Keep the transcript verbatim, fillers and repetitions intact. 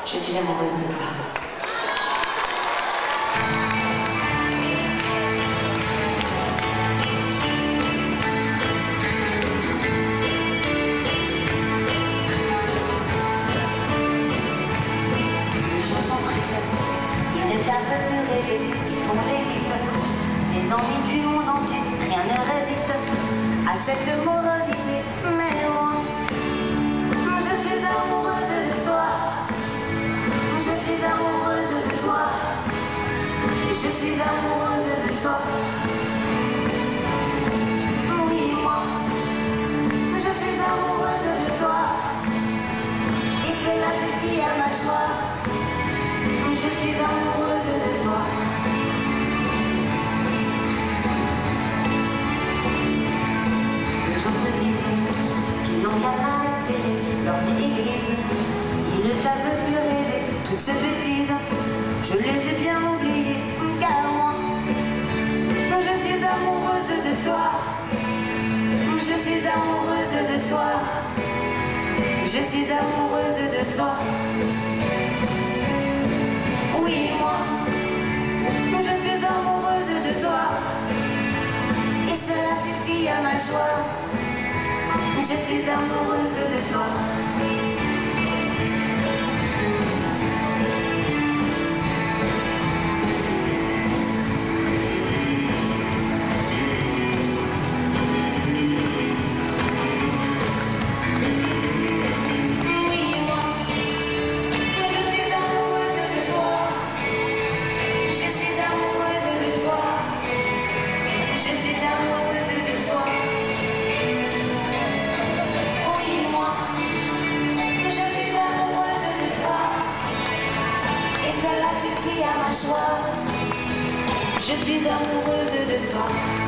Je suis amoureuse de toi. Les gens sont tristes, ils ne savent plus rêver, ils font les listes des ennuis du monde entier. Rien ne résiste à cette morosité, mais moi, je suis amoureuse de toi. Je suis amoureuse de toi. Je suis amoureuse de toi. Oui, moi, je suis amoureuse de toi. Et cela suffit à ma joie. Je suis amoureuse de toi. Les gens se disent qu'ils n'ont rien à espérer. Leur vie est grise, ils ne savent plus rêver. Toutes ces bêtises, je les ai bien oubliées. Car moi, je suis amoureuse de toi. Je suis amoureuse de toi. Je suis amoureuse de toi. Oui, moi, je suis amoureuse de toi. Et cela suffit à ma joie. Je suis amoureuse de toi. À ma joie, je suis amoureuse de toi.